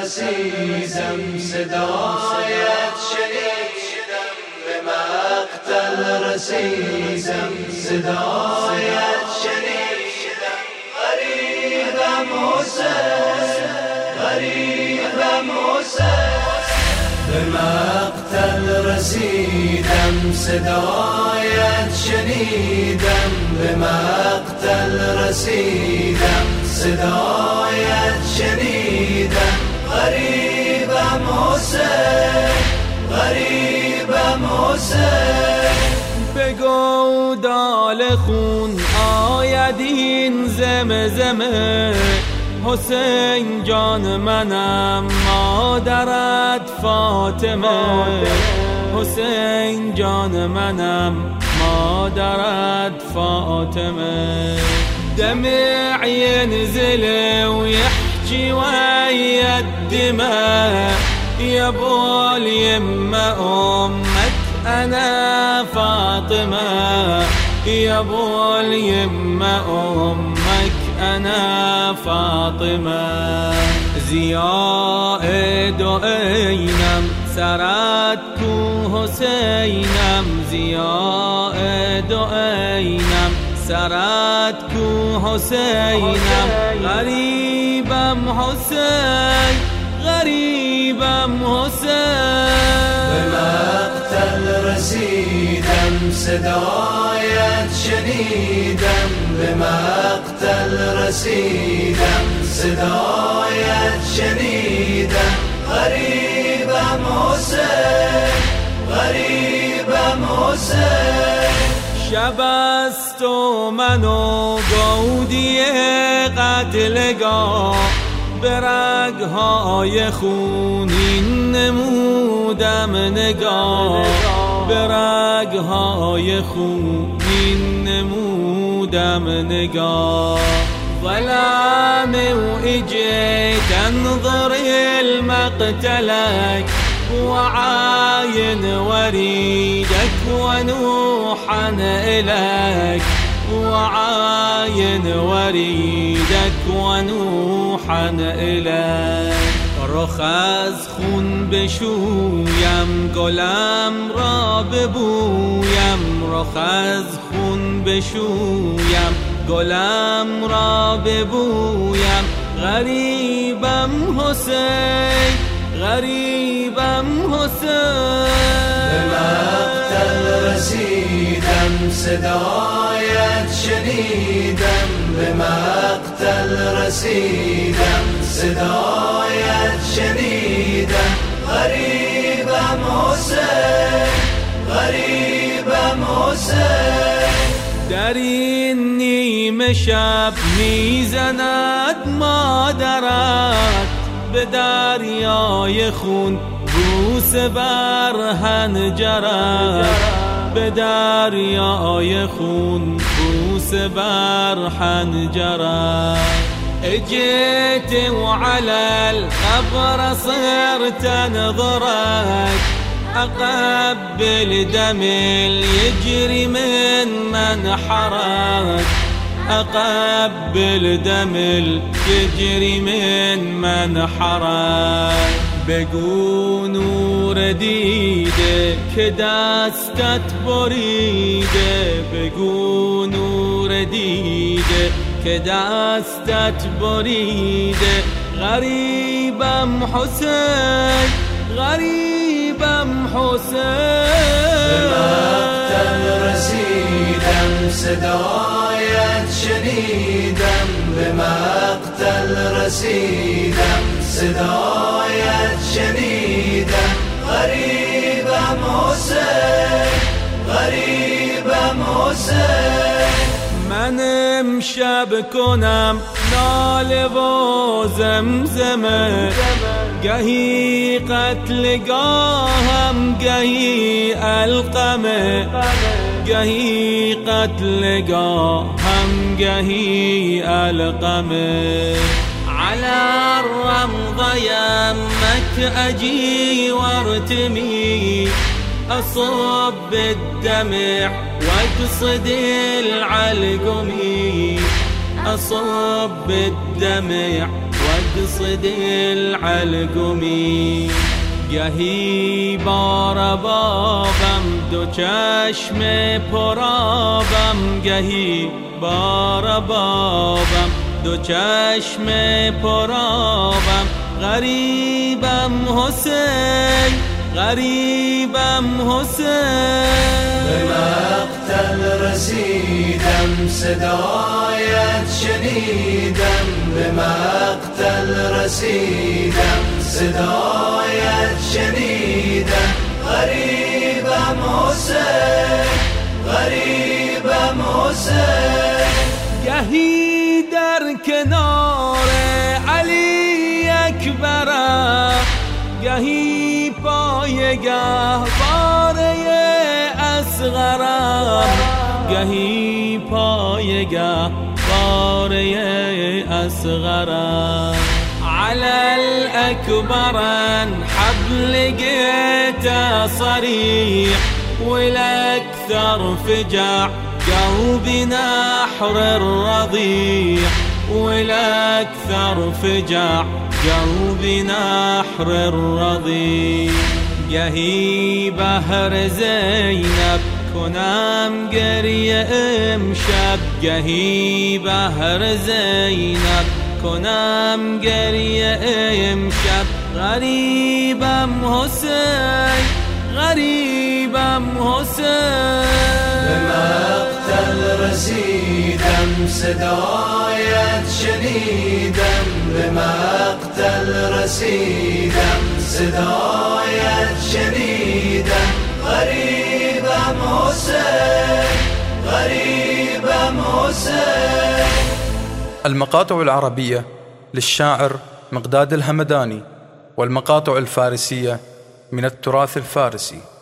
رسیدم صدایت شنیدم به مقتل رسیدم صدایت شنیدم غریبم حسین غریبم حسین به مقتل رسیدم صدایت شنیدم به مقتل رسیدم صدایت شنیدم غریبم حسین غریبم حسین بگو دال خون آید این زمزمه حسین جان منم مادرت فاطمه حسین جان منم مادرت فاطمه دمع ينزل ويحكي ويا الدماء يا ابو اليمة امك انا فاطمة يا ابو اليمة امك انا فاطمة زياد اينم سرتكو حسينم زياد اينم سرتكو حسینم غریبم حسین غریبم حسین به مقتل رسیدم صدایت شنیدم به مقتل رسیدم صدایت شنیدم غریبم حسین غریبم حسین شب است و من و گودی قتلگاه به رگهای خونین نمودم نگاه به رگهای خونین نمودم نگاه ظلام واجيت انظر المقتلك وعاين وريدك ونوحا إليك وعاين وريدك ونوحا إليك رخز خون بشویم گلم را ببویم رخز خون بشویم گلم را ببویم غریبم حسین غریبم حسین به مقتل رسیدم صدایت شنیدم به مقتل رسیدم صدایت شنیدم غریبم حسین غریبم حسین در این نیمه شب میزند مادرت به دریای خون بوس بر حنجرت به دریای خون بوس بر حنجرت اجيت وعلى القبر صرت انظرك اقبل دم يجري من منحرك اقبل دم يجري من منحرك بگو نور دیده که دستت بریده بگو نور دیده که دستت بریده غریبم حسین غریبم حسین به مقتل رسیدم صدایت شنیدم به مقتل رسیدم صدایت شنیدم غریبم حسین غریبم حسین من امشب کنم ناله و زمزمه گهی قتلگاهم گهی القمه گهی قتلگاهم گهی القمه على الرمض يمك أجي وارتمي أصب الدمع واقصد العلقمي أصب الدمع مقصد العلقمی. گهی بار بابم دو چشم پرابم، گهی بار بابم دو چشم پرابم. غریبم حسین، غریبم حسین. به مقتل رسیدم صدایت شنیدم، به مقتل رسیدم صدایت شنیدم. غریبم حسین، غریبم حسین. گهی در کنار علی اکبرم، گهی پایگه باره اصغرم، گهی پایگه باره اصغرم. على الأكبر حبل لقيته صريح، والأكثر فجع قلبي نحر الرضيع، والأكثر فجع قلبي نحر الرضيع. گهی بهر زینب کنم گریه امشب، گهی بهر زینب کنم گریه امشب. غریبم حسین، غریبم حسین. به مقتل رسیدم صدایت شنیدم، به مقتل رسیدم صدایت شنیدم. غریبم حسین، غریبم حسین. المقاطع العربية للشاعر مقداد الهمداني، والمقاطع الفارسية من التراث الفارسي.